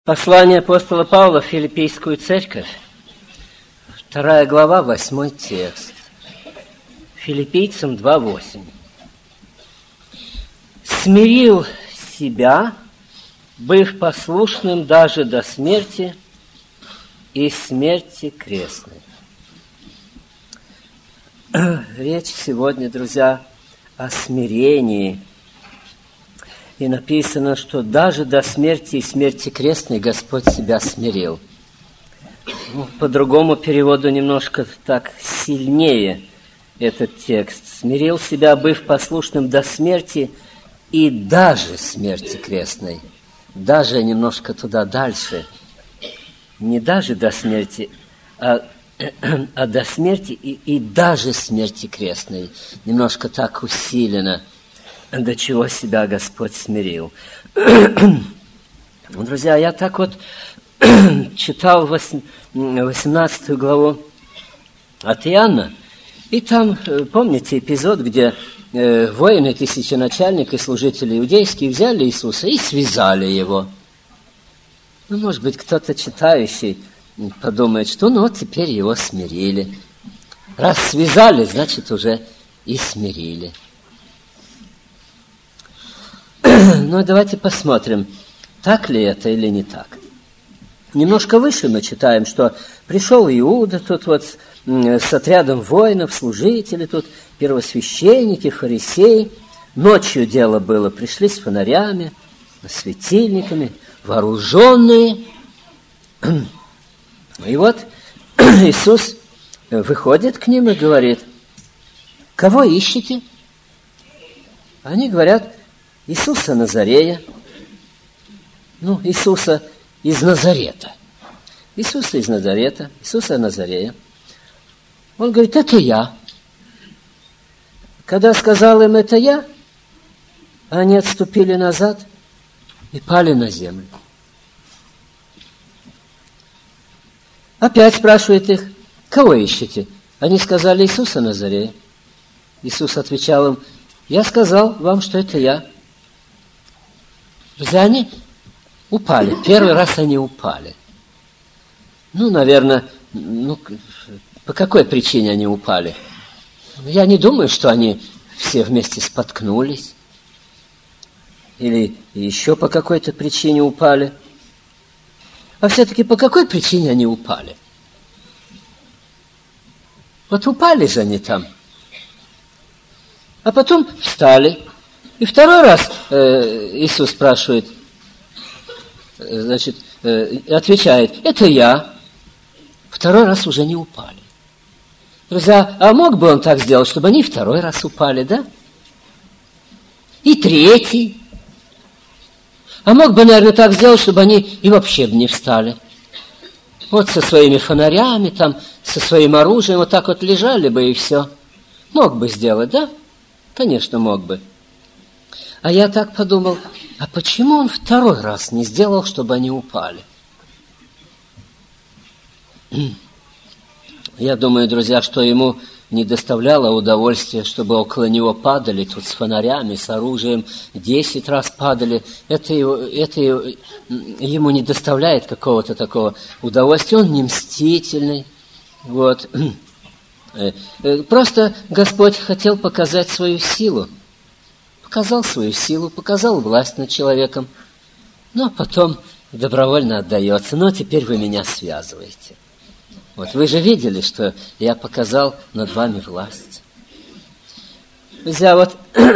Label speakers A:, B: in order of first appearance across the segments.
A: Послание апостола Павла в Филиппийскую церковь, 2 глава, 8 текст. Филиппийцам 2:8. «Смирил себя, быв послушным даже до смерти и смерти крестной». Речь сегодня, друзья, о смирении. И написано, что даже до смерти и смерти крестной Господь себя смирил. По другому переводу немножко так сильнее этот текст. «Смирил себя, быв послушным до смерти и даже смерти крестной». Даже немножко туда дальше. Не даже до смерти, а до смерти и даже смерти крестной. Немножко так усиленно. До чего себя Господь смирил. Друзья, я так вот читал 18 главу от Иоанна, и там, помните эпизод, где воины, тысяченачальник и служители иудейские взяли Иисуса и связали его. Ну, может быть, кто-то читающий подумает, что ну вот теперь его смирили. Раз связали, значит, уже и смирили. Ну, давайте посмотрим, так ли это или не так. Немножко выше мы читаем, что пришел Иуда тут вот с отрядом воинов, служители тут, первосвященники, фарисеи. Ночью дело было, пришли с фонарями, светильниками, вооруженные. И вот Иисус выходит к ним и говорит: «Кого ищете?» Они говорят: Иисуса Назарея. Ну, Иисуса из Назарета. Иисуса из Назарета, Иисуса Назарея. Он говорит: это я. Когда сказал им: это я, они отступили назад и пали на землю. Опять спрашивает их: кого ищете? Они сказали: Иисуса Назарея. Иисус отвечал им: я сказал вам, что это я. Друзья, они упали. Первый раз они упали. Ну, наверное, по какой причине они упали? Я не думаю, что они все вместе споткнулись. Или еще по какой-то причине упали. А все-таки по какой причине они упали? Вот упали же они там. А потом встали. И второй раз Иисус спрашивает, значит, отвечает: это я. Второй раз уже не упали. Друзья, а мог бы он так сделать, чтобы они второй раз упали, да? И третий. А мог бы, наверное, так сделать, чтобы они и вообще бы не встали. Вот со своими фонарями, там, со своим оружием вот так вот лежали бы и все. Мог бы сделать, да? Конечно, мог бы. А я так подумал: а почему он второй раз не сделал, чтобы они упали? Я думаю, друзья, что ему не доставляло удовольствия, чтобы около него падали тут с фонарями, с оружием, 10 раз падали. Это ему не доставляет какого-то такого удовольствия. Он не мстительный. Вот. Просто Господь хотел показать свою силу. Показал свою силу, показал власть над человеком, но потом добровольно отдается. Но теперь вы меня связываете. Вот вы же видели, что я показал над вами власть. Друзья, вот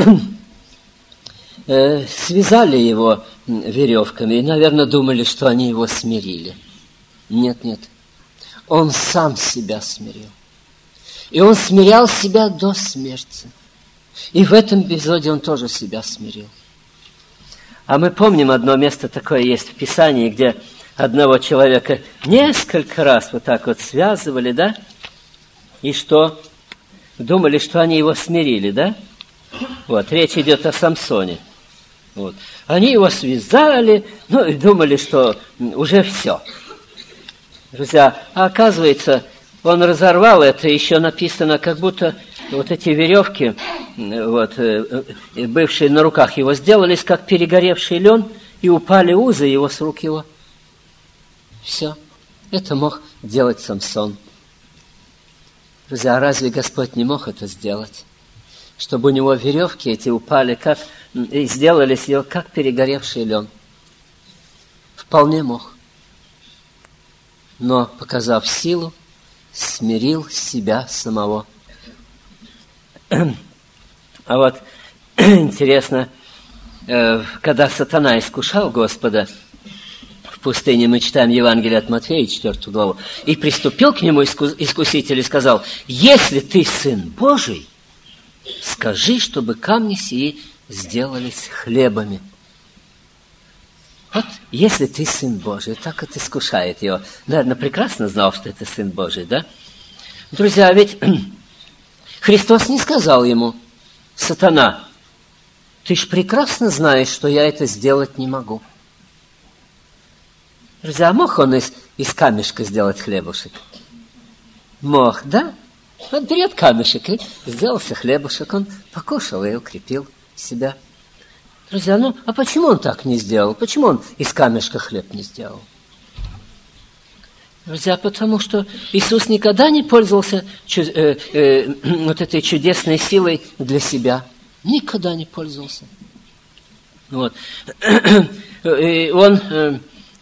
A: связали его веревками и, наверное, думали, что они его смирили. Нет. Он сам себя смирил. И он смирял себя до смерти. И в этом эпизоде он тоже себя смирил. А мы помним, одно место такое есть в Писании, где одного человека несколько раз вот так вот связывали, да? И что? Думали, что они его смирили, да? Вот, речь идет о Самсоне. Вот. Они его связали, ну, и думали, что уже все. Друзья, а оказывается, он разорвал это, еще написано, как будто вот эти веревки, вот, бывшие на руках его, сделались как перегоревший лен, и упали узы его с рук его. Все. Это мог делать Самсон. Друзья, а разве Господь не мог это сделать? Чтобы у него веревки эти упали, и сделались ее, как перегоревший лен. Вполне мог. Но, показав силу, смирил себя самого. А вот интересно, когда сатана искушал Господа в пустыне, мы читаем Евангелие от Матфея, 4 главу, и приступил к нему искуситель и сказал: «Если ты Сын Божий, скажи, чтобы камни сии сделались хлебами». Вот, если ты Сын Божий, так вот искушает его. Наверное, прекрасно знал, что это Сын Божий, да? Друзья, ведь Христос не сказал ему: «Сатана, ты ж прекрасно знаешь, что я это сделать не могу». Друзья, мог он из камешка сделать хлебушек? Мог, да? Он берет камешек и сделался хлебушек. Он покушал и укрепил себя. Друзья, а почему он так не сделал? Почему он из камешка хлеб не сделал? Друзья, потому что Иисус никогда не пользовался вот этой чудесной силой для себя. Никогда не пользовался. Вот. И он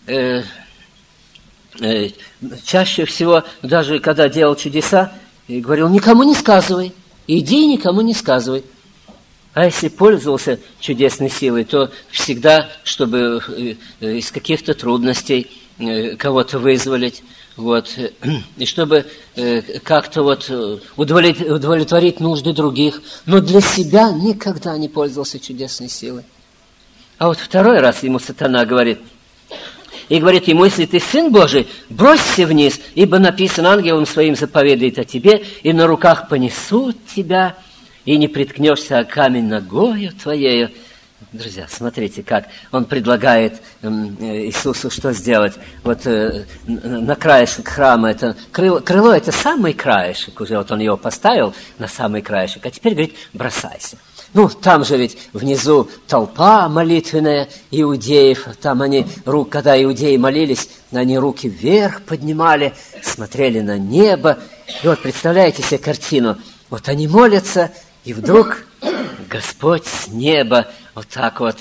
A: чаще всего, даже когда делал чудеса, говорил: никому не сказывай, иди и никому не сказывай. А если пользовался чудесной силой, то всегда, чтобы из каких-то трудностей кого-то вызволить, вот, и чтобы как-то вот удовлетворить нужды других, но для себя никогда не пользовался чудесной силой. А вот второй раз ему сатана говорит, и говорит ему: если ты Сын Божий, бросься вниз, ибо написано: ангелом своим заповедает о тебе, и на руках понесут тебя, и не приткнешься о камень ногою твоею. Друзья, смотрите, как он предлагает Иисусу что сделать. Вот на краешек храма, это крыло это самый краешек, уже вот он его поставил на самый краешек, а теперь говорит: бросайся. Ну, там же ведь внизу толпа молитвенная иудеев, там они, когда иудеи молились, они руки вверх поднимали, смотрели на небо. И вот представляете себе картину, вот они молятся, и вдруг Господь с неба вот так вот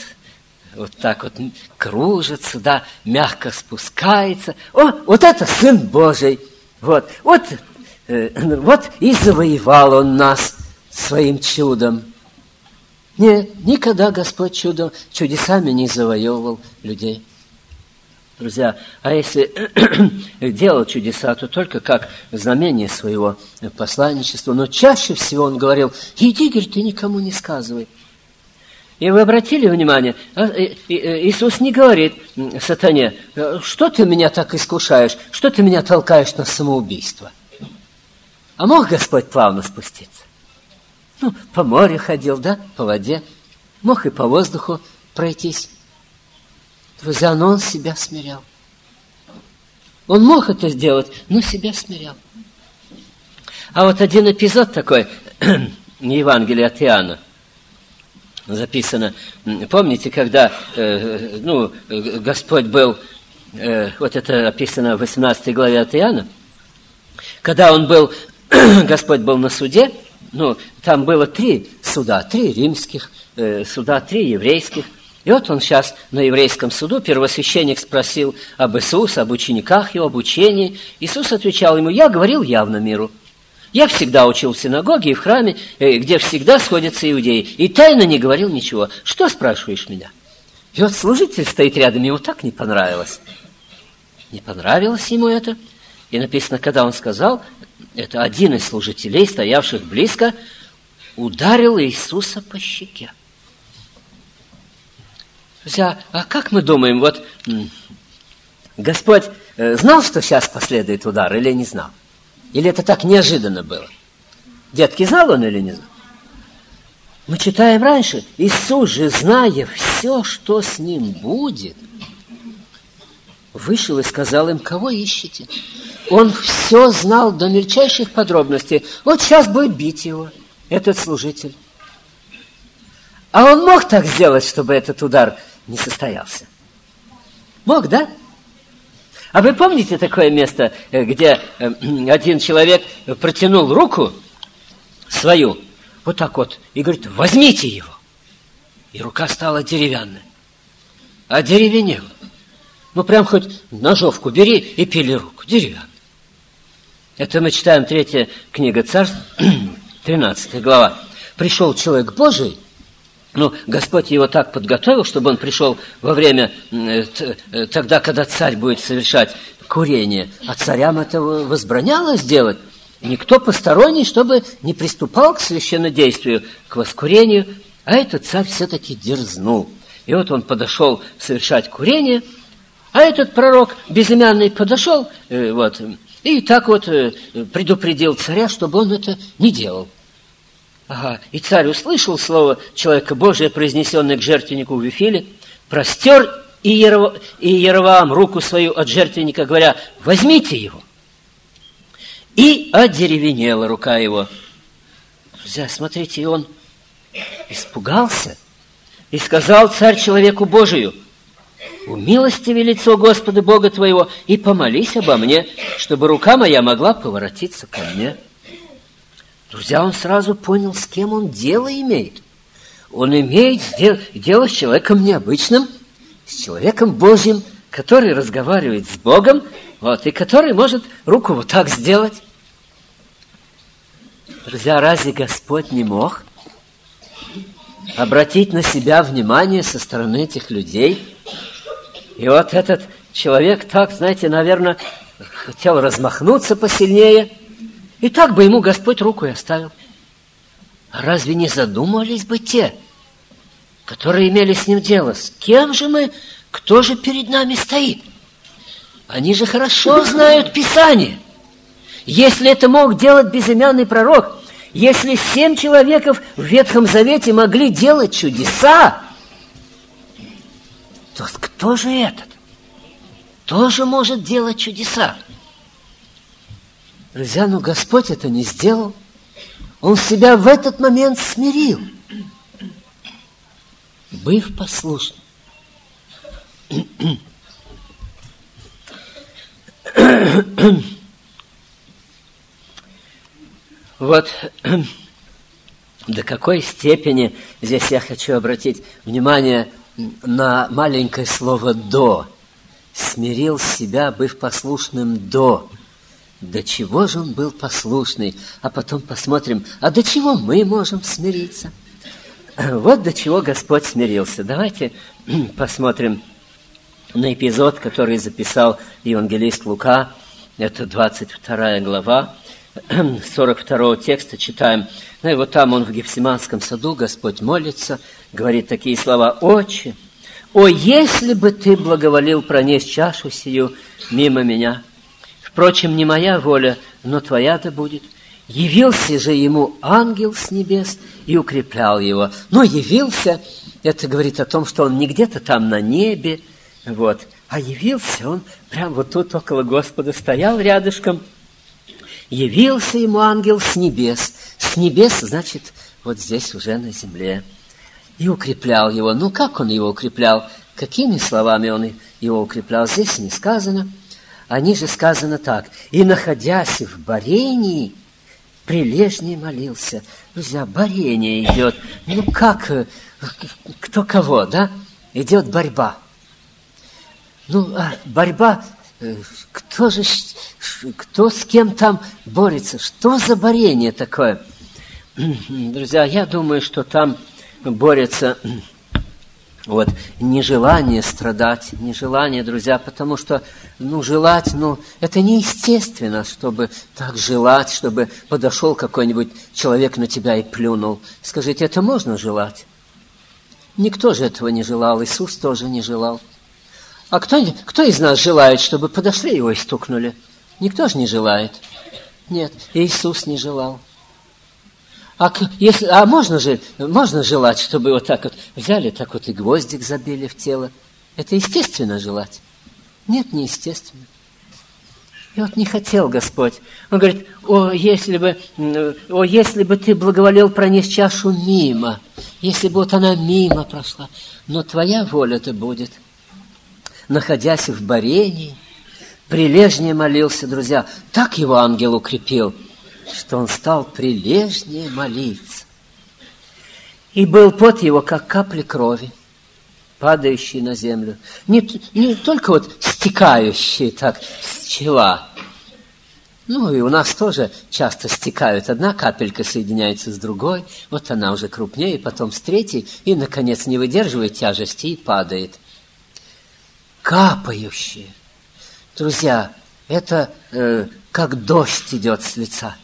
A: кружится, да, мягко спускается. О, вот это Сын Божий! Вот и завоевал Он нас своим чудом. Нет, никогда Господь чудесами не завоевывал людей. Друзья, а если делал чудеса, то только как знамение своего посланничества. Но чаще всего он говорил: иди, говорит, ты никому не сказывай. И вы обратили внимание, Иисус не говорит сатане: что ты меня так искушаешь, что ты меня толкаешь на самоубийство. А мог Господь плавно спуститься? Ну, по морю ходил, да, по воде. Мог и по воздуху пройтись. Друзья, но он себя смирял. Он мог это сделать, но себя смирял. А вот один эпизод такой, Евангелие от Иоанна, записано. Помните, когда Господь был, вот это описано в 18 главе от Иоанна, когда он был, Господь был на суде, там было 3 суда, 3 римских суда, 3 еврейских. И вот он сейчас на еврейском суду, первосвященник спросил об Иисусе, об учениках его, об учении. Иисус отвечал ему: я говорил явно миру. Я всегда учил в синагоге и в храме, где всегда сходятся иудеи, и тайно не говорил ничего. Что спрашиваешь меня? И вот служитель стоит рядом, ему так не понравилось. Не понравилось ему это. И написано, когда он сказал, это один из служителей, стоявших близко, ударил Иисуса по щеке. Друзья, а как мы думаем, вот Господь знал, что сейчас последует удар, или не знал? Или это так неожиданно было? Детки, знал он или не знал? Мы читаем раньше, Иисус же, зная все, что с ним будет, вышел и сказал им: кого ищете? Он все знал до мельчайших подробностей. Вот сейчас будет бить его, этот служитель. А он мог так сделать, чтобы этот удар не состоялся? Мог, да? А вы помните такое место, где один человек протянул руку свою, вот так вот, и говорит: возьмите его. И рука стала деревянная. Одеревенела. Ну, прям хоть ножовку бери и пили руку. Деревянная. Это мы читаем 3 книга Царств, 13 глава. Пришел человек Божий, ну, Господь его так подготовил, чтобы он пришел во время, тогда, когда царь будет совершать курение. А царям это возбранялось делать. Никто посторонний, чтобы не приступал к священнодействию, к воскурению. А этот царь все-таки дерзнул. И вот он подошел совершать курение, а этот пророк безымянный подошел, и так вот предупредил царя, чтобы он это не делал. Ага. И царь услышал слово человека Божия, произнесенное к жертвеннику в Вифиле, простер и Иеровоам руку свою от жертвенника, говоря: возьмите его. И одеревенела рука его. Друзья, смотрите, и он испугался, и сказал царь человеку Божию: умилостиви лицо Господа Бога твоего, и помолись обо мне, чтобы рука моя могла поворотиться ко мне. Друзья, он сразу понял, с кем он дело имеет. Он имеет дело с человеком необычным, с человеком Божьим, который разговаривает с Богом, и который может руку вот так сделать. Друзья, разве Господь не мог обратить на себя внимание со стороны этих людей? И вот этот человек так, знаете, наверное, хотел размахнуться посильнее, и так бы ему Господь руку и оставил. А разве не задумывались бы те, которые имели с ним дело? С кем же мы, кто же перед нами стоит? Они же хорошо знают Писание. Если это мог делать безымянный пророк, если 7 человеков в Ветхом Завете могли делать чудеса, то кто же этот? Тоже может делать чудеса. Друзья, но Господь это не сделал. Он себя в этот момент смирил, быв послушным. Вот до какой степени здесь я хочу обратить внимание на маленькое слово «до». Смирил себя, быв послушным до. До чего же он был послушный? А потом посмотрим, а до чего мы можем смириться? Вот до чего Господь смирился. Давайте посмотрим на эпизод, который записал евангелист Лука. Это 22 глава, 42 текста читаем. Ну и вот там он в Гефсиманском саду, Господь молится, говорит такие слова: «Отче, о, если бы ты благоволил пронесть чашу сию мимо меня! Впрочем, не моя воля, но твоя-то будет». Явился же ему ангел с небес и укреплял его. Но явился, это говорит о том, что он не где-то там на небе, а явился он прямо вот тут около Господа, стоял рядышком. Явился ему ангел с небес. С небес, значит, вот здесь уже на земле. И укреплял его. Ну, как он его укреплял? Какими словами он его укреплял? Здесь не сказано. А ниже сказано так: «И, находясь в борении, прилежнее молился». Друзья, борение идет. Ну, как, кто кого, да? Идет борьба. Ну, борьба, кто с кем там борется? Что за борение такое? Друзья, я думаю, что там борется нежелание страдать, нежелание, друзья, потому что, желать, это неестественно, чтобы так желать, чтобы подошел какой-нибудь человек на тебя и плюнул. Скажите, это можно желать? Никто же этого не желал, Иисус тоже не желал. А кто из нас желает, чтобы подошли его и стукнули? Никто же не желает. Нет, Иисус не желал. Можно желать, чтобы вот так вот взяли, так вот и гвоздик забили в тело? Это естественно желать? Нет, не естественно. И вот не хотел Господь. Он говорит: если бы ты благоволел пронесть чашу мимо, если бы вот она мимо прошла, но твоя воля-то будет. Находясь в борении, прилежнее молился, друзья. Так его ангел укрепил, что он стал прилежнее молиться. И был пот его, как капли крови, падающие на землю. Не только вот стекающие так с чела. Ну, и у нас тоже часто стекают. Одна капелька соединяется с другой, вот она уже крупнее, потом с третьей, и, наконец, не выдерживает тяжести и падает. Капающие. Друзья, это как дождь идет с лица.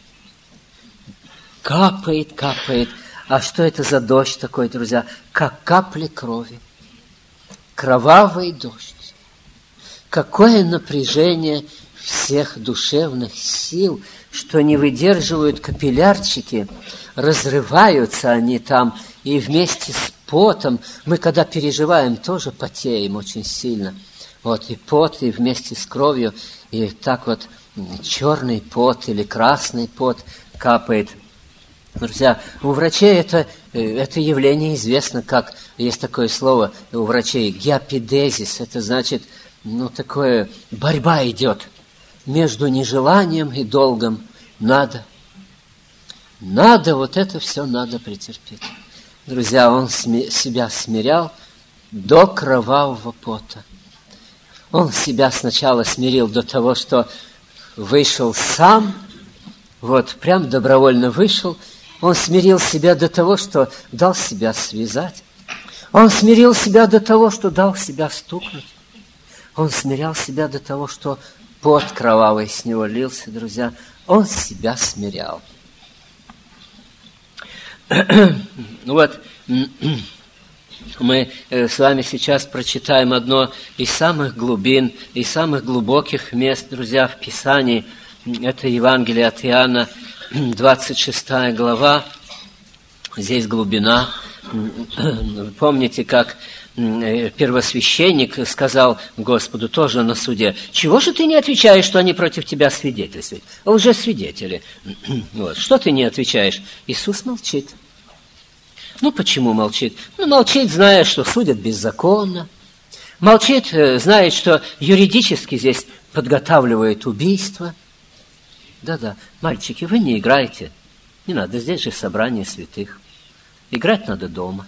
A: Капает, капает. А что это за дождь такой, друзья? Как капли крови. Кровавый дождь. Какое напряжение всех душевных сил, что не выдерживают капиллярчики, разрываются они там, и вместе с потом, мы когда переживаем, тоже потеем очень сильно. Вот и пот, и вместе с кровью, и так вот черный пот или красный пот капает. Друзья, у врачей это явление известно, есть такое слово у врачей, гиапидезис, это значит, такое, борьба идет между нежеланием и долгом. Надо, вот это все надо претерпеть. Друзья, он себя смирял до кровавого пота. Он себя сначала смирил до того, что вышел сам, вот прям добровольно вышел. Он смирил себя до того, что дал себя связать. Он смирил себя до того, что дал себя стукнуть. Он смирял себя до того, что пот кровавый с него лился, друзья. Он себя смирял. Вот мы с вами сейчас прочитаем одно из самых глубин, из самых глубоких мест, друзья, в Писании. Это Евангелие от Иоанна, 26 глава. Здесь глубина. Помните, как первосвященник сказал Господу тоже на суде: «Чего же ты не отвечаешь, что они против тебя свидетельствуют? Лжесвидетели. Вот. Что ты не отвечаешь?» Иисус молчит. Почему молчит? Молчит, зная, что судят беззаконно. Молчит, знает, что юридически здесь подготавливает убийство. Да-да, мальчики, вы не играйте. Не надо, здесь же собрание святых. Играть надо дома.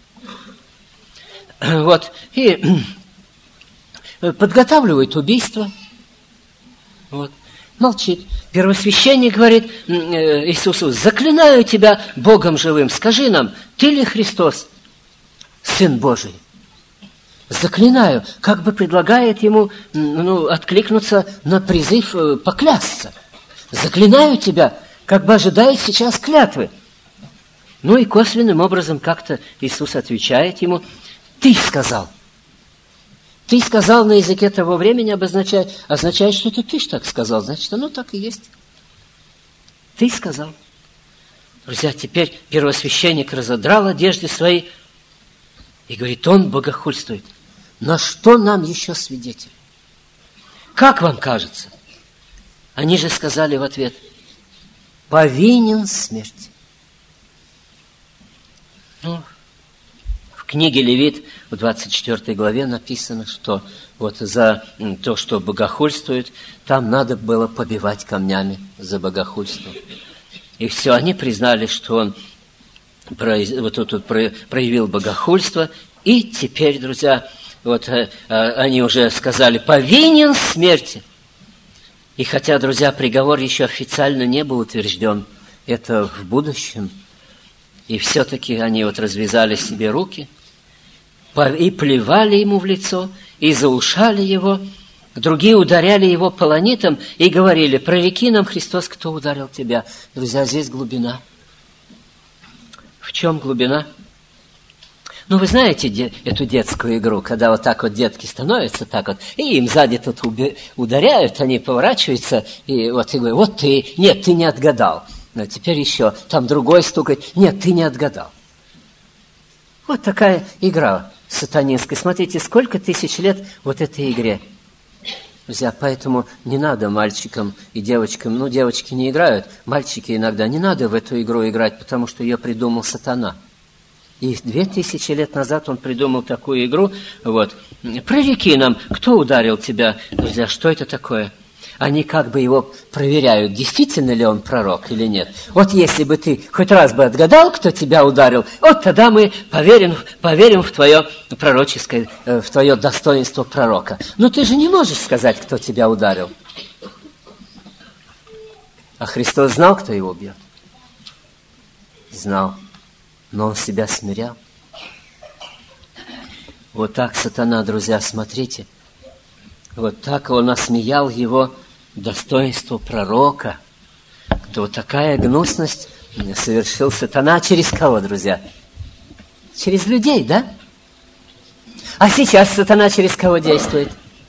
A: Вот, и подготавливает убийство. Вот, молчит. Первосвященник говорит Иисусу: «Заклинаю тебя Богом живым, скажи нам, ты ли Христос, Сын Божий?» Заклинаю, как бы предлагает ему откликнуться на призыв поклясться. Заклинаю тебя, как бы ожидает сейчас клятвы. И косвенным образом как-то Иисус отвечает ему: «Ты сказал». «Ты сказал» на языке того времени означает, что это ты ж так сказал. Значит, оно так и есть. Ты сказал. Друзья, теперь первосвященник разодрал одежды свои и говорит: он богохульствует. На что нам еще свидетель? Как вам кажется? Они же сказали в ответ: повинен смерти. В книге Левит в 24 главе написано, что вот за то, что богохульствует, там надо было побивать камнями за богохульство. И все, они признали, что он проявил богохульство, и теперь, друзья, они уже сказали: повинен смерти. И хотя, друзья, приговор еще официально не был утвержден, это в будущем, и все-таки они развязали себе руки и плевали ему в лицо, и заушали его. Другие ударяли его полонитом и говорили: прореки нам, Христос, кто ударил тебя. Друзья, здесь глубина. В чем глубина? Вы знаете эту детскую игру, когда так детки становятся, и им сзади тут ударяют, они поворачиваются, и говорят: вот ты, нет, ты не отгадал. Теперь еще, там другой стукает: нет, ты не отгадал. Вот такая игра сатанинская. Смотрите, сколько тысяч лет этой игре. Друзья, поэтому не надо мальчикам и девочкам, девочки не играют, мальчики иногда, не надо в эту игру играть, потому что ее придумал сатана. И 2000 лет назад он придумал такую игру. Вот. Прореки нам, кто ударил тебя, друзья, что это такое? Они как бы его проверяют, действительно ли он пророк или нет. Вот если бы ты хоть раз бы отгадал, кто тебя ударил, вот тогда мы поверим в твое пророческое, в твое достоинство пророка. Но ты же не можешь сказать, кто тебя ударил. А Христос знал, кто его бьет? Знал. Но он себя смирял. Вот так сатана, друзья, смотрите. Вот так он осмеял его достоинство пророка. Вот такая гнусность совершил сатана через кого, друзья? Через людей, да? А сейчас сатана через кого действует?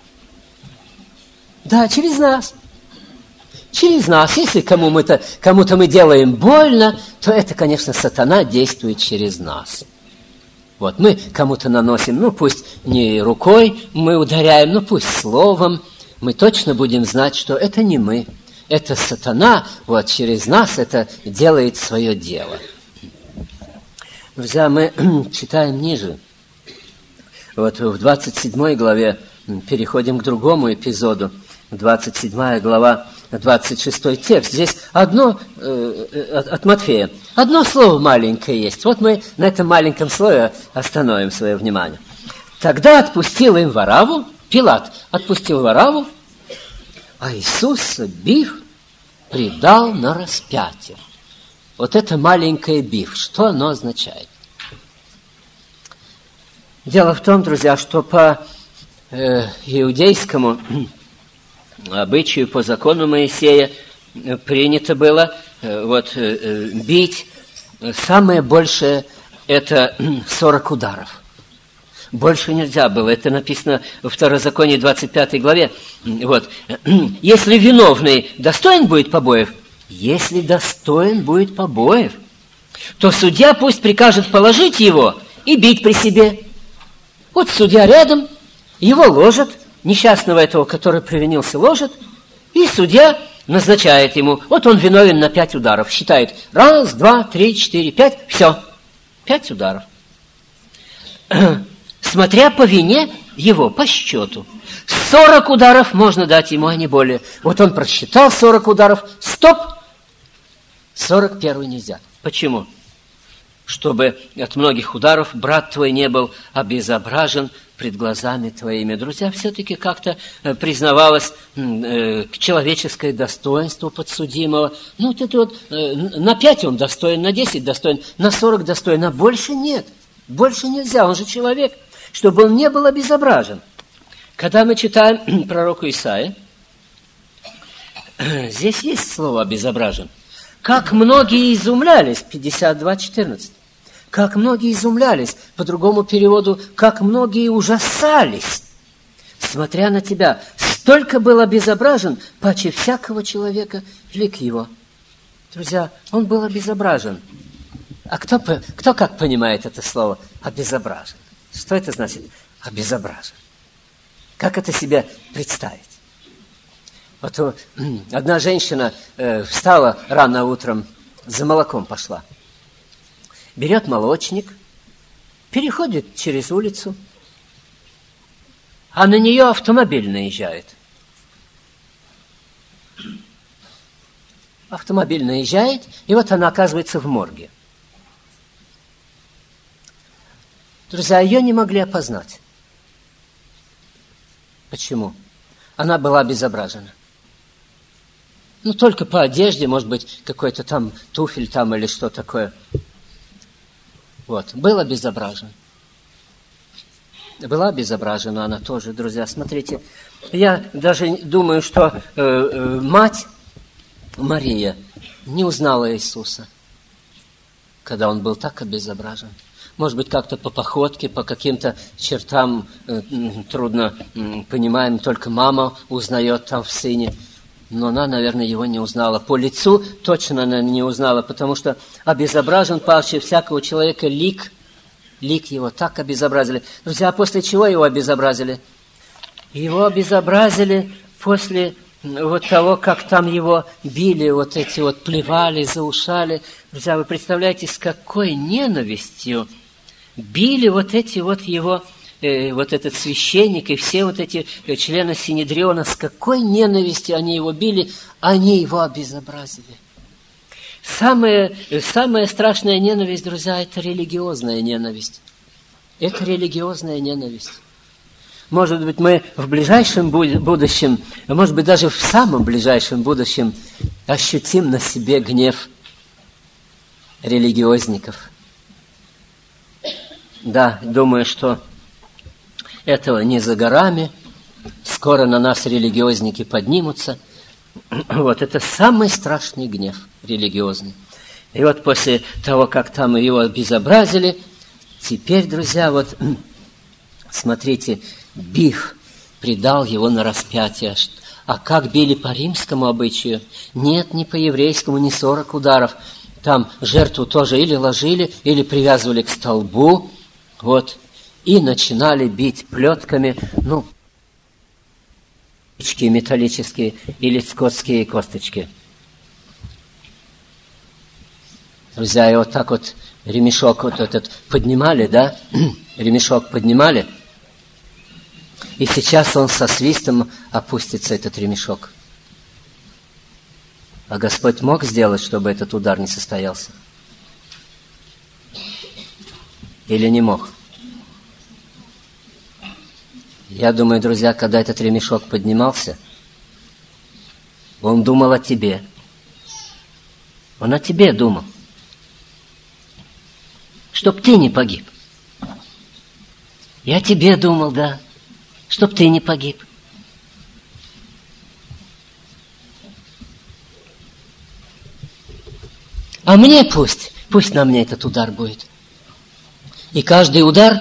A: Да, через нас. Через нас. Если кому-то мы делаем больно, то это, конечно, сатана действует через нас. Вот, мы кому-то наносим, ну, пусть не рукой мы ударяем, ну, пусть словом. Мы точно будем знать, что это не мы. Это сатана, вот, через нас это делает свое дело. Друзья, мы читаем ниже. Вот в 27 главе переходим к другому эпизоду. 27 глава, 26 текст. Здесь одно, от Матфея, одно слово маленькое есть. Вот мы на этом маленьком слове остановим свое внимание. Тогда отпустил им Варавву, Пилат отпустил Варавву, а Иисуса, бив, предал на распятие. Вот это маленькое бив, что оно означает? Дело в том, друзья, что по иудейскому обычаю, по закону Моисея принято было бить самое большее это 40 ударов. Больше нельзя было. Это написано в Второзаконии 25 главе. Вот. Если виновный достоин будет побоев, если достоин будет побоев, то судья пусть прикажет положить его и бить при себе. Вот судья рядом, его ложат, несчастного этого, который провинился, ложат, и судья назначает ему, вот он виновен на 5 ударов, считает 1, 2, 3, 4, 5, все, 5 ударов. Смотря по вине его, по счету. 40 ударов можно дать ему, а не более. Вот он просчитал 40 ударов, стоп, 41 нельзя. Почему? Чтобы от многих ударов брат твой не был обезображен пред глазами твоими. Друзья, все-таки как-то признавалось человеческое достоинство подсудимого. Ну, вот это вот на 5 он достоин, на 10 достоин, на 40 достоин, а больше нет. Больше нельзя, он же человек, чтобы он не был обезображен. Когда мы читаем пророку Исаию, здесь есть слово «обезображен». Как многие изумлялись, 52:14. Как многие изумлялись, по другому переводу, как многие ужасались, смотря на тебя. Столько был обезображен, паче всякого человека лик его. Друзья, он был обезображен. А кто как понимает это слово «обезображен»? Что это значит «обезображен»? Как это себе представить? Вот одна женщина встала рано утром, за молоком пошла. Берет молочник, переходит через улицу, а на нее автомобиль наезжает. Автомобиль наезжает, и вот она оказывается в морге. Друзья, ее не могли опознать. Почему? Она была обезображена. Ну, только по одежде, может быть, какой-то там туфель там или что такое. Вот, был обезображен. Была обезображена она тоже, друзья. Смотрите, я даже думаю, что мать Мария не узнала Иисуса, когда он был так обезображен. Может быть, как-то по походке, по каким-то чертам трудно понимаем, только мама узнает там в сыне. Но она, наверное, его не узнала. По лицу точно она не узнала, потому что обезображен паче всякого человека лик его так обезобразили. Друзья, а после чего его обезобразили? Его обезобразили после вот того, как там его били, вот эти вот плевали, заушали. Друзья, вы представляете, с какой ненавистью били вот эти вот его, вот этот священник и все вот эти члены Синедриона, с какой ненавистью они его били, они его обезобразили. Самая страшная ненависть, друзья, это религиозная ненависть. Это религиозная ненависть. Может быть, мы в ближайшем будущем, может быть, даже в самом ближайшем будущем ощутим на себе гнев религиозников. Да, думаю, что этого не за горами. Скоро на нас религиозники поднимутся. Вот это самый страшный гнев религиозный. И вот после того, как там его обезобразили, теперь, друзья, вот смотрите, Биф предал его на распятие. А как били по римскому обычаю? Нет, не по еврейскому, не 40 ударов. Там жертву тоже или ложили, или привязывали к столбу, вот, и начинали бить плетками, металлические или скотские косточки. Друзья, и вот так вот ремешок вот этот поднимали, да? Ремешок поднимали, и сейчас он со свистом опустится, этот ремешок. А Господь мог сделать, чтобы этот удар не состоялся? Или не мог? Я думаю, друзья, когда этот ремешок поднимался, он думал о тебе. Он о тебе думал. Чтоб ты не погиб. Я о тебе думал, да. Чтоб ты не погиб. А мне пусть на мне этот удар будет. И каждый удар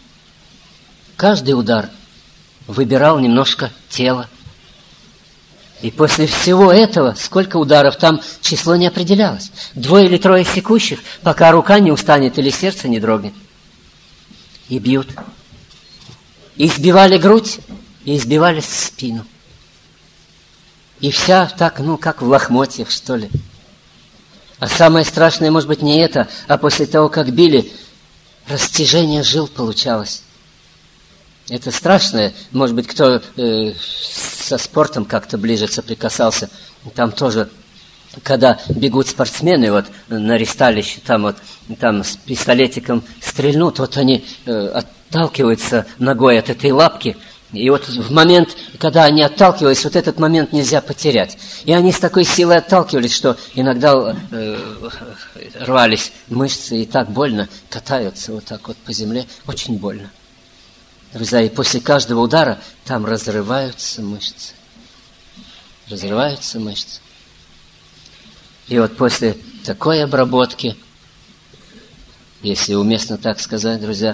A: выбирал немножко тело. И после всего этого, сколько ударов, там число не определялось. 2 или 3 секущих, пока рука не устанет или сердце не дрогнет. И бьют. И избивали грудь, и избивали спину. И вся так, как в лохмотьях, что ли. А самое страшное, может быть, не это, а после того, как били, растяжение жил получалось. Это страшное, может быть, кто со спортом как-то ближе соприкасался, там тоже, когда бегут спортсмены вот на ресталище, там с пистолетиком стрельнут, вот они отталкиваются ногой от этой лапки, и вот в момент, когда они отталкивались, вот этот момент нельзя потерять. И они с такой силой отталкивались, что иногда рвались мышцы, и так больно катаются вот так вот по земле, очень больно. Друзья, и после каждого удара там разрываются мышцы. Разрываются мышцы. И вот после такой обработки, если уместно так сказать, друзья,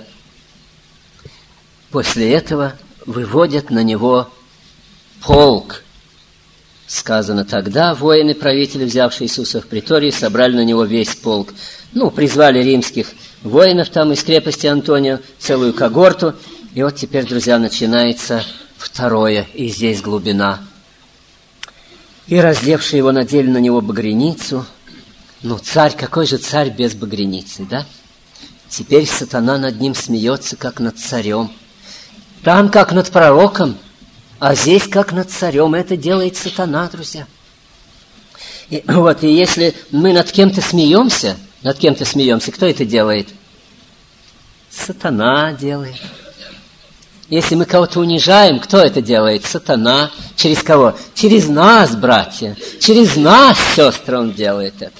A: после этого выводят на него полк. Сказано, тогда воины-правители, взявшие Иисуса в притории, собрали на него весь полк. Призвали римских воинов там из крепости Антония, целую когорту. И вот теперь, друзья, начинается второе, и здесь глубина. И раздевшие его, надели на него багряницу. Царь, какой же царь без багряницы, да? Теперь сатана над ним смеется, как над царем. Там, как над пророком, а здесь, как над царем. Это делает сатана, друзья. И если мы над кем-то смеемся, кто это делает? Сатана делает. Если мы кого-то унижаем, кто это делает? Сатана. Через кого? Через нас, братья. Через нас, сестры, он делает это.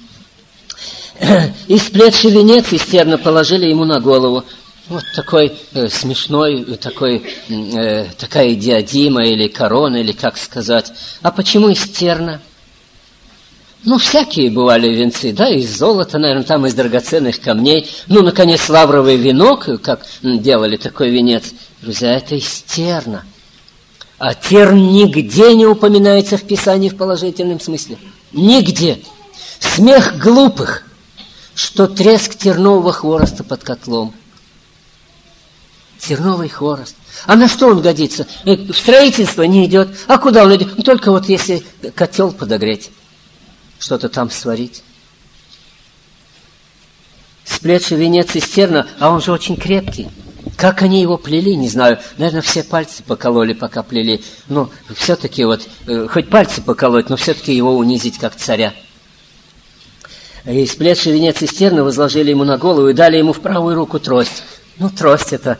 A: И сплетший венец истерно положили ему на голову. Вот такой смешной, такая диадима или корона, или как сказать. А почему истерно? Всякие бывали венцы, да, из золота, наверное, там из драгоценных камней. Наконец, лавровый венок, как делали такой венец. Друзья, это из терна. А терн нигде не упоминается в Писании в положительном смысле. Нигде. Смех глупых, что треск тернового хвороста под котлом. Терновый хворост. А на что он годится? В строительство не идет. А куда он идет? Только вот если котел подогреть, что-то там сварить. сплетший венец из терна, а он же очень крепкий. Как они его плели, не знаю. Наверное, все пальцы покололи, пока плели. Но все-таки вот, хоть пальцы поколоть, но все-таки его унизить как царя. И сплетший венец из терна возложили ему на голову и дали ему в правую руку трость. Ну, трость это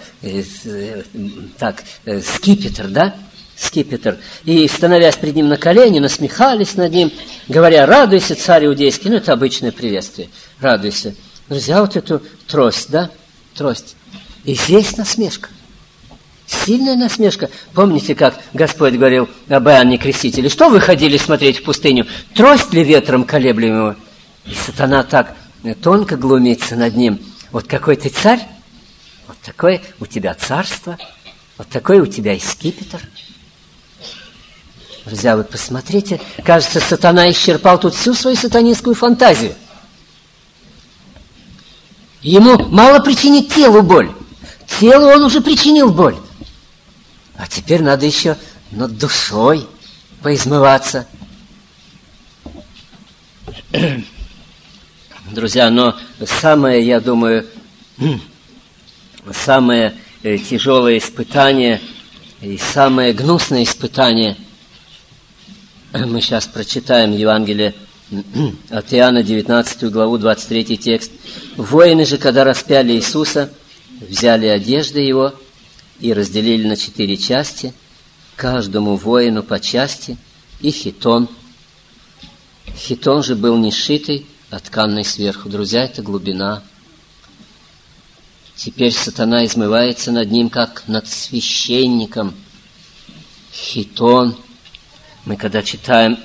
A: скипетр, да? Скипетр. И, становясь перед ним на колени, насмехались над ним, говоря: «Радуйся, царь иудейский». Ну, это обычное приветствие. Радуйся. Друзья, вот эту трость, да? Трость. И здесь насмешка. Сильная насмешка. Помните, как Господь говорил об Иоанне Крестителе? Что вы ходили смотреть в пустыню? Трость ли ветром колеблемого? И сатана так тонко глумится над ним. Вот какой ты царь, вот такое у тебя царство, вот такой у тебя и скипетр. Друзья, вы посмотрите, кажется, сатана исчерпал тут всю свою сатанинскую фантазию. Ему мало причинить телу боль. Телу он уже причинил боль. А теперь надо еще над душой поизмываться. Друзья, но самое, я думаю, самое тяжелое испытание и самое гнусное испытание, мы сейчас прочитаем Евангелие от Иоанна, 19 главу, 23 текст. «Воины же, когда распяли Иисуса, взяли одежды Его и разделили на 4 части, каждому воину по части, и хитон. Хитон же был не сшитый, а тканный сверху». Друзья, это глубина. Теперь сатана измывается над ним, как над священником. Хитон. Мы когда читаем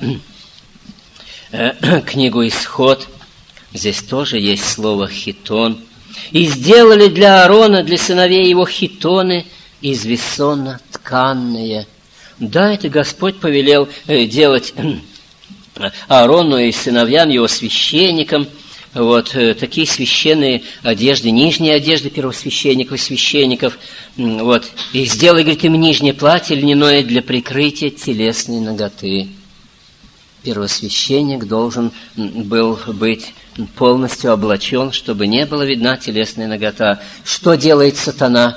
A: книгу «Исход», здесь тоже есть слово «хитон». «И сделали для Аарона, для сыновей его, хитоны из весона тканные». Да, это Господь повелел делать Аарону и сыновьям его священникам вот такие священные одежды, нижние одежды первосвященников и священников. Вот. «И сделай, говорит, им нижнее платье льняное для прикрытия телесной наготы». Первосвященник должен был быть полностью облачен, чтобы не была видна телесная нагота. Что делает сатана?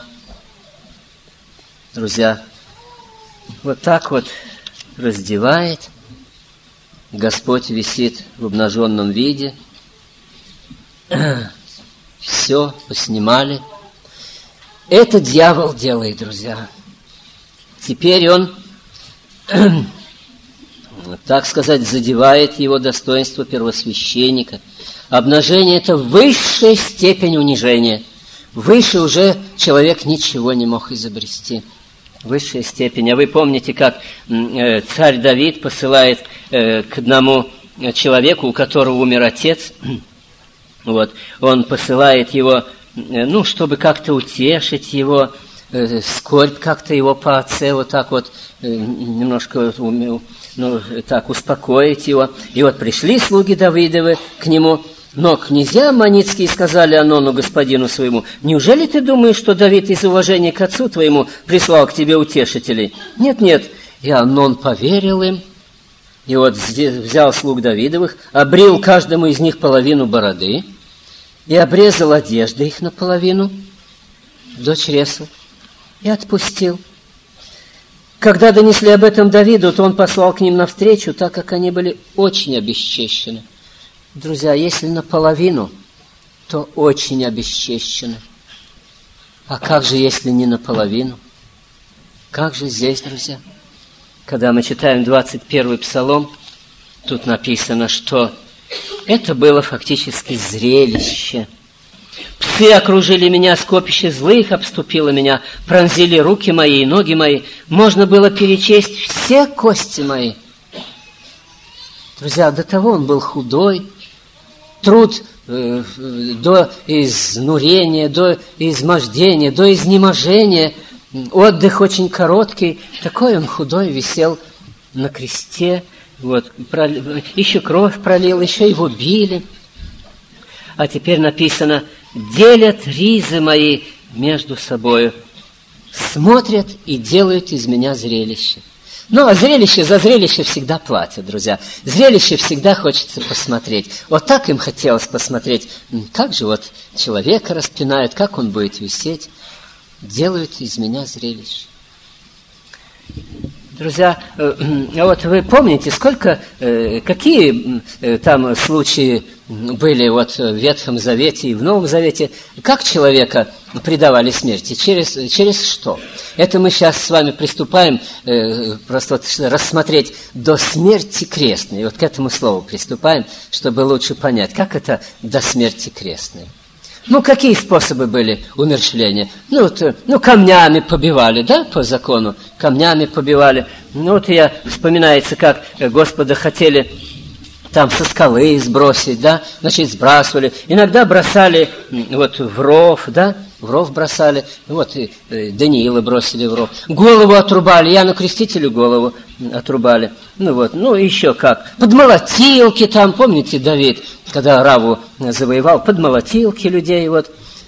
A: Друзья, вот так вот раздевает. Господь висит в обнаженном виде. Все поснимали. Это дьявол делает, друзья. Теперь он, так сказать, задевает его достоинство первосвященника. Обнажение – это высшая степень унижения. Выше уже человек ничего не мог изобрести. Высшая степень. А вы помните, как царь Давид посылает к одному человеку, у которого умер отец. Вот. Он посылает его, чтобы как-то утешить его, скорбь как-то его по отце, вот так вот немножко так успокоить его. И вот пришли слуги Давидовы к нему, но князья аммонитские сказали Анону, господину своему: «Неужели ты думаешь, что Давид из уважения к отцу твоему прислал к тебе утешителей?» Нет. И Амнон поверил им, и вот взял слуг Давидовых, обрил каждому из них половину бороды и обрезал одежды их наполовину до чресла и отпустил. Когда донесли об этом Давиду, то он послал к ним навстречу, так как они были очень обесчещены. Друзья, если наполовину, то очень обесчещены. А как же, если не наполовину? Как же здесь, друзья? Когда мы читаем 21-й Псалом, тут написано, что это было фактически зрелище. «Псы окружили меня, скопище злых обступило меня, пронзили руки мои и ноги мои. Можно было перечесть все кости мои». Друзья, до того он был худой, труд до изнурения, до измождения, до изнеможения, отдых очень короткий. Такой он худой, висел на кресте, вот, еще кровь пролил, еще его били. А теперь написано: «Делят ризы мои между собою, смотрят и делают из меня зрелище». Ну, а за зрелище всегда платят, друзья. Зрелище всегда хочется посмотреть. Вот так им хотелось посмотреть, как же вот человека распинают, как он будет висеть. Делают из меня зрелище. Друзья, вот вы помните, какие там случаи были вот в Ветхом Завете и в Новом Завете, как человека предавали смерти, через что? Это мы сейчас с вами приступаем просто вот рассмотреть до смерти крестной. Вот к этому слову приступаем, чтобы лучше понять, как это до смерти крестной. Ну, какие способы были умерщвления? Камнями побивали, да, по закону, камнями побивали. Ну, вот вспоминается, как Господа хотели там со скалы сбросить, да, значит, сбрасывали. Иногда бросали вот в ров, да, в ров бросали. Вот и Даниила бросили в ров. Голову отрубали, Иоанну Крестителю голову отрубали. Еще как. Под молотилки там, помните, Давид, когда Раву завоевал, под молотилки людей, вот.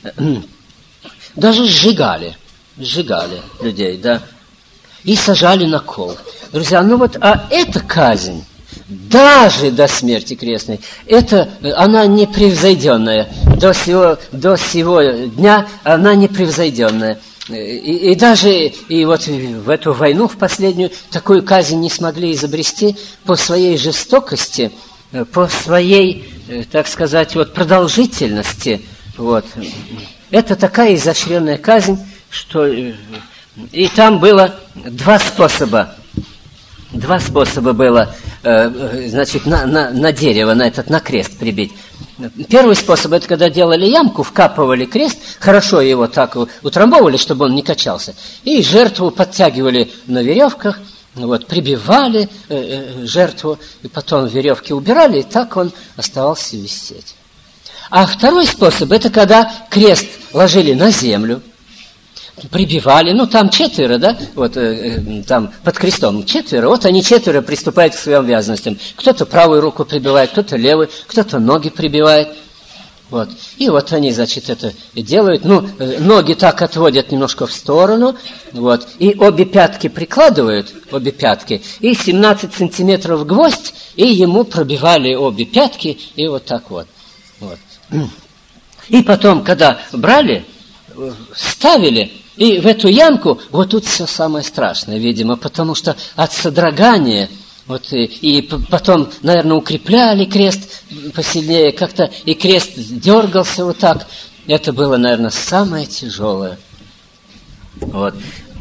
A: Даже сжигали людей, да. И сажали на кол. Друзья, эта казнь, даже до смерти крестной, она непревзойденная. До сего дня она непревзойденная. И даже вот в эту войну, в последнюю, такую казнь не смогли изобрести по своей жестокости, по своей, так сказать, вот продолжительности. Вот. Это такая изощренная казнь, что... И там было два способа. Два способа было, значит, на дерево, на крест прибить. Первый способ, это когда делали ямку, вкапывали крест, хорошо его так утрамбовывали, чтобы он не качался, и жертву подтягивали на веревках, вот, прибивали жертву, и потом веревки убирали, и так он оставался висеть. А второй способ, это когда крест ложили на землю, прибивали, там 4, да, вот там под крестом 4, вот они 4 приступают к своим обязанностям. Кто-то правую руку прибивает, кто-то левую, кто-то ноги прибивает. Вот. И вот они, значит, это делают. Ноги так отводят немножко в сторону, вот, и обе пятки прикладывают, обе пятки, и 17 сантиметров гвоздь, и ему пробивали обе пятки, и вот так вот. Вот. И потом, когда брали, ставили, и в эту ямку, вот тут все самое страшное, видимо, потому что от содрогания, вот, и потом, наверное, укрепляли крест посильнее, как-то и крест дергался вот так. Это было, наверное, самое тяжелое. Вот.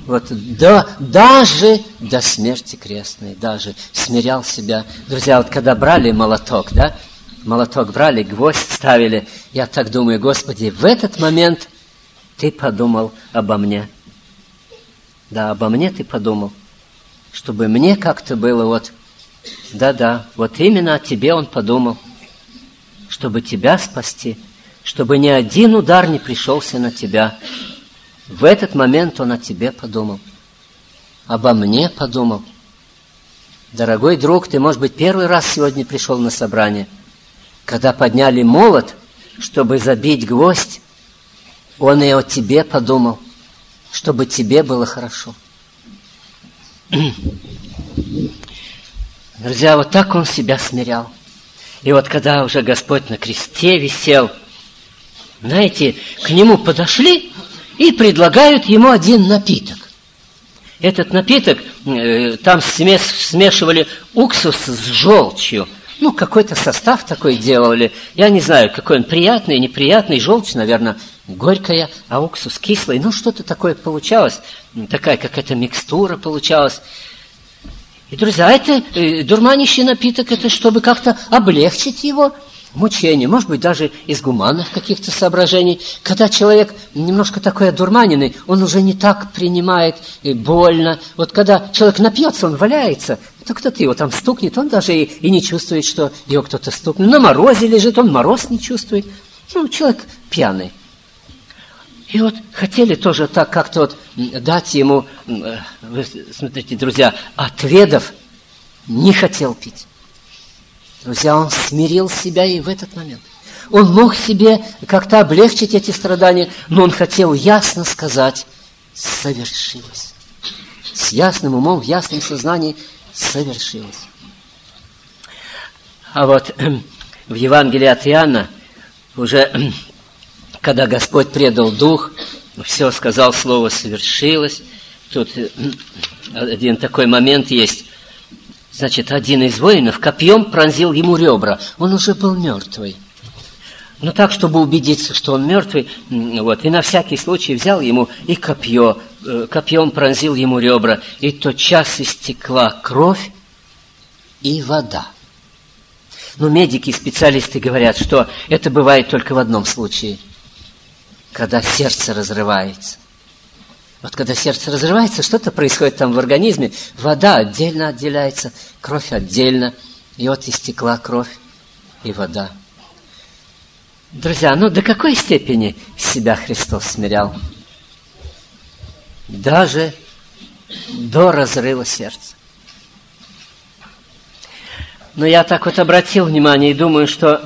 A: Даже до смерти крестной, даже смирял себя. Друзья, вот когда брали молоток, да, молоток брали, гвоздь ставили, я так думаю, Господи, в этот момент Ты подумал обо мне. Да, обо мне Ты подумал. Чтобы мне как-то было вот... Да, вот именно о Тебе Он подумал. Чтобы Тебя спасти. Чтобы ни один удар не пришелся на Тебя. В этот момент Он о Тебе подумал. Обо мне подумал. Дорогой друг, ты, может быть, первый раз сегодня пришел на собрание. Когда подняли молот, чтобы забить гвоздь, Он и о тебе подумал, чтобы тебе было хорошо. Друзья, вот так Он себя смирял. И вот когда уже Господь на кресте висел, знаете, к Нему подошли и предлагают Ему один напиток. Этот напиток, там смешивали уксус с желчью. Какой-то состав такой делали. Я не знаю, какой он приятный, неприятный. Желчь, наверное, горькая, а уксус кислый. Что-то такое получалось. Такая какая-то микстура получалась. И, друзья, это дурманящий напиток, это чтобы как-то облегчить его мучение. Может быть, даже из гуманных каких-то соображений. Когда человек немножко такой одурманенный, он уже не так принимает больно. Вот когда человек напьется, он валяется, то кто-то его там стукнет, он даже и не чувствует, что его кто-то стукнул. На морозе лежит, он мороз не чувствует. Человек пьяный. И вот хотели тоже так как-то вот дать ему, вы смотрите, друзья, отведав, не хотел пить. Друзья, он смирил себя и в этот момент. Он мог себе как-то облегчить эти страдания, но он хотел ясно сказать: совершилось. с ясным умом, в ясном сознании совершилось. А вот в Евангелии от Иоанна уже, когда Господь предал дух, все сказал, слово совершилось. Тут один такой момент есть. Значит, один из воинов копьем пронзил ему ребра. Он уже был мертвый. Но так, чтобы убедиться, что он мертвый, вот, и на всякий случай взял ему и копьем пронзил ему ребра, и тотчас истекла кровь и вода. Но медики и специалисты говорят, что это бывает только в одном случае, когда сердце разрывается. Вот когда сердце разрывается, что-то происходит там в организме, вода отдельно отделяется, кровь отдельно, и вот истекла кровь и вода. Друзья, до какой степени себя Христос смирял? Даже до разрыва сердца. Но я так вот обратил внимание и думаю, что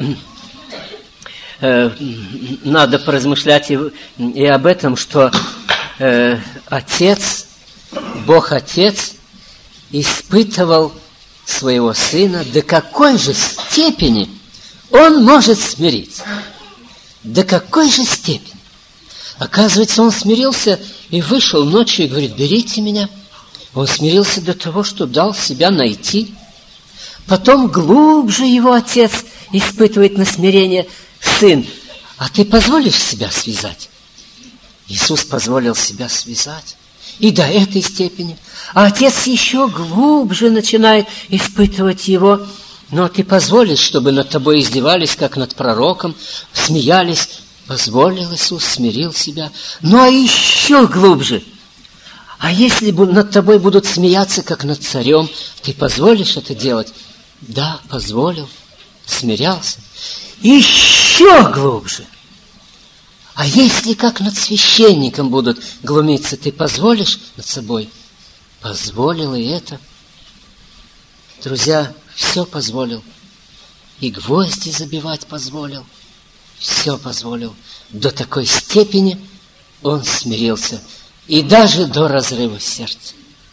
A: надо поразмышлять и об этом, что Отец, Бог Отец испытывал своего Сына, до какой же степени Он может смириться. До какой же степени? Оказывается, Он смирился и вышел ночью и говорит: берите меня. Он смирился до того, что дал себя найти. Потом глубже его Отец испытывает на смирение: Сын, а ты позволишь себя связать? Иисус позволил себя связать. И до этой степени. А Отец еще глубже начинает испытывать его. Но ты позволишь, чтобы над тобой издевались, как над пророком, смеялись? Позволил Иисус, смирил себя. Ну, а еще глубже. А если над тобой будут смеяться, как над царем, ты позволишь это делать? Да, позволил, смирялся. Еще глубже. А если как над священником будут глумиться, ты позволишь над собой? Позволил и это. Друзья, все позволил. И гвозди забивать позволил. Все позволил. До такой степени он смирился. И даже до разрыва сердца.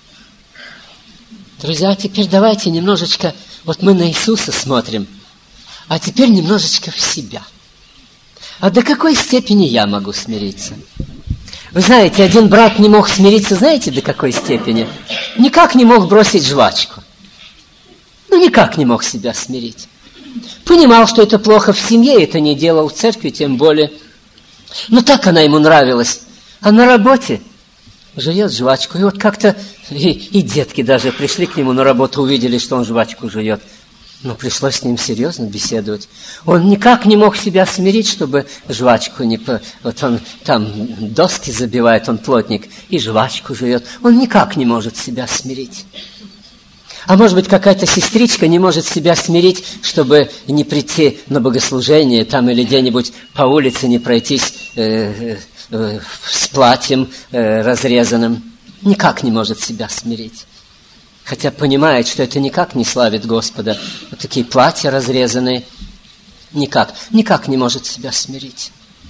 A: Друзья, теперь давайте немножечко... Вот мы на Иисуса смотрим, а теперь немножечко в себя. А до какой степени я могу смириться? Вы знаете, один брат не мог смириться, знаете, до какой степени? Никак не мог бросить жвачку. Никак не мог себя смирить. Понимал, что это плохо в семье, это не делал в церкви, тем более. Но так она ему нравилась. А на работе жует жвачку. И вот как-то и детки даже пришли к нему на работу, увидели, что он жвачку жует. Но пришлось с ним серьезно беседовать. Он никак не мог себя смирить, чтобы жвачку не... Вот он там доски забивает, он плотник, и жвачку жует. Он никак не может себя смирить. А может быть, какая-то сестричка не может себя смирить, чтобы не прийти на богослужение там или где-нибудь по улице не пройтись с платьем разрезанным. Никак не может себя смирить. Хотя понимает, что это никак не славит Господа. Вот такие платья разрезанные. Никак не может себя смирить.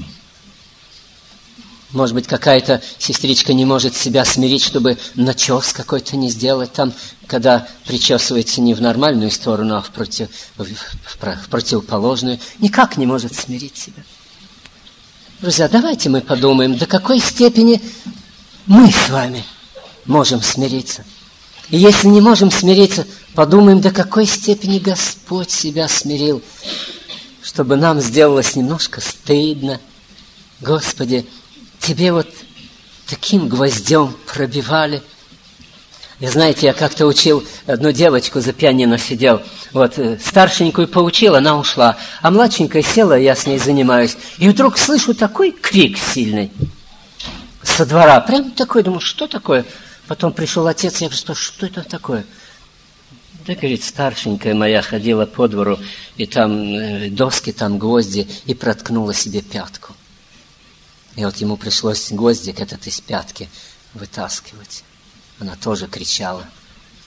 A: Может быть, какая-то сестричка не может себя смирить, чтобы начес какой-то не сделать там, когда причесывается не в нормальную сторону, а в противоположную. Никак не может смирить себя. Друзья, давайте мы подумаем, до какой степени мы с вами можем смириться. И если не можем смириться, подумаем, до какой степени Господь себя смирил, чтобы нам сделалось немножко стыдно. Господи, Тебе вот таким гвоздем пробивали. И знаете, я как-то учил одну девочку, за пианино сидел. Вот, старшенькую поучил, она ушла. А младшенькая села, я с ней занимаюсь. И вдруг слышу такой крик сильный со двора. Прям такой, думаю, что такое? Потом пришел отец, я спрашиваю, что это такое? Да, говорит, старшенькая моя ходила по двору, и там доски, там гвозди, и проткнула себе пятку. И вот ему пришлось гвоздик этот из пятки вытаскивать. Она тоже кричала.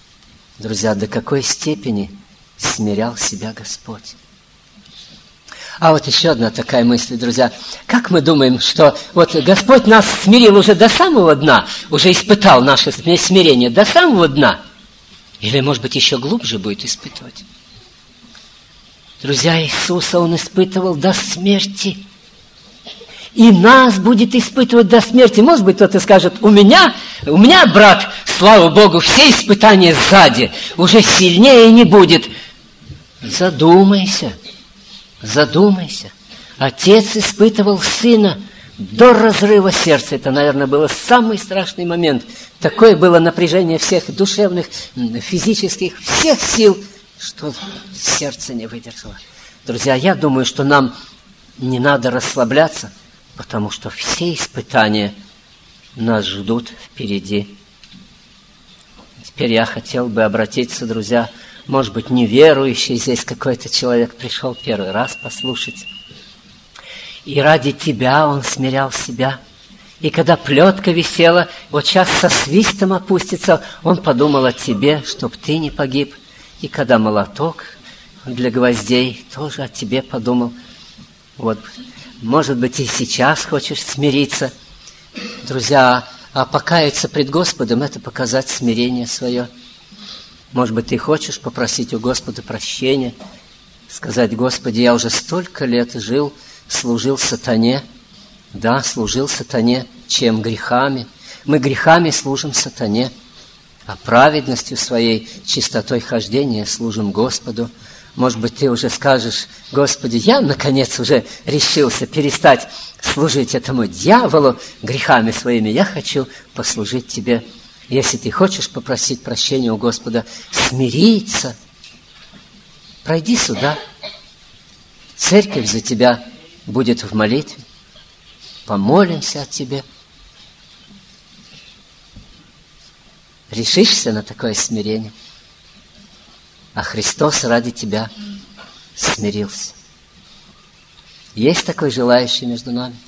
A: Друзья, до какой степени смирял себя Господь. А вот еще одна такая мысль, друзья. Как мы думаем, что вот Господь нас смирил уже до самого дна, уже испытал наше смирение до самого дна? Или, может быть, еще глубже будет испытывать? Друзья, Иисуса Он испытывал до смерти. И нас будет испытывать до смерти. Может быть, кто-то скажет, у меня, брат, слава Богу, все испытания сзади, уже сильнее не будет. Задумайся. Отец испытывал сына до разрыва сердца. Это, наверное, был самый страшный момент. Такое было напряжение всех душевных, физических, всех сил, что сердце не выдержало. Друзья, я думаю, что нам не надо расслабляться, потому что все испытания нас ждут впереди. Теперь я хотел бы обратиться, друзья, может быть, неверующий, здесь какой-то человек пришел первый раз послушать. И ради тебя он смирял себя. И когда плетка висела, вот сейчас со свистом опустится, он подумал о тебе, чтоб ты не погиб. И когда молоток для гвоздей, тоже о тебе подумал. Вот, может быть, и сейчас хочешь смириться. Друзья, а покаяться пред Господом – это показать смирение свое. Может быть, ты хочешь попросить у Господа прощения, сказать: Господи, я уже столько лет жил, служил сатане. Да, служил сатане. Чем? Грехами. Мы грехами служим сатане, а праведностью своей, чистотой хождения служим Господу. Может быть, ты уже скажешь: Господи, я, наконец, уже решился перестать служить этому дьяволу грехами своими. Я хочу послужить Тебе. Если ты хочешь попросить прощения у Господа, смириться, пройди сюда. Церковь за тебя будет в молитве. Помолимся о тебе. Решишься на такое смирение? А Христос ради тебя смирился. Есть такой желающий между нами?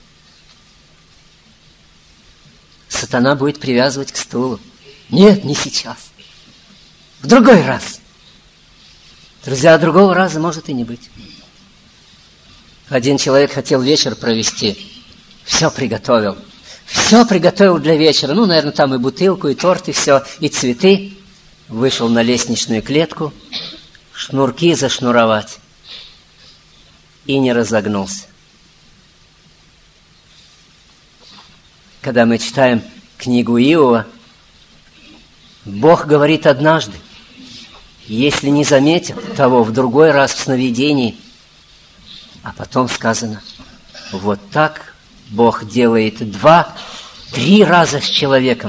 A: Сатана будет привязывать к стулу. Нет, не сейчас. В другой раз. Друзья, другого раза может и не быть. Один человек хотел вечер провести. Все приготовил для вечера. Ну, наверное, там и бутылку, и торт, и все, и цветы. Вышел на лестничную клетку, шнурки зашнуровать. И не разогнулся. Когда мы читаем книгу Иова, Бог говорит однажды: если не заметят того в другой раз в сновидении, а потом сказано: вот так Бог делает 2-3 раза с человеком.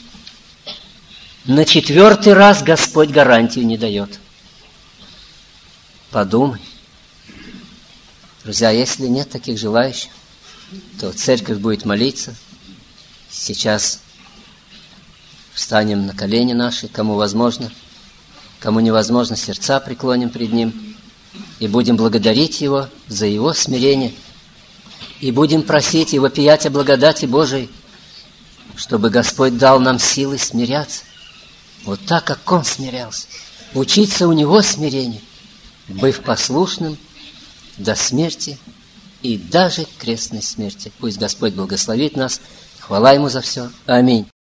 A: На 4-й раз Господь гарантию не дает. Подумай. Друзья, если нет таких желающих, то церковь будет молиться. Сейчас встанем на колени наши, кому возможно, кому невозможно, сердца преклоним пред Ним, и будем благодарить Его за Его смирение, и будем просить и вопиять о благодати Божией, чтобы Господь дал нам силы смиряться, вот так, как Он смирялся, учиться у Него смирению, быв послушным до смерти и даже крестной смерти. Пусть Господь благословит нас. Хвала Ему за все. Аминь.